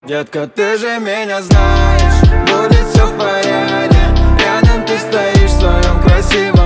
Детка, ты же меня знаешь, будет все в порядке. Рядом ты стоишь в своем красивом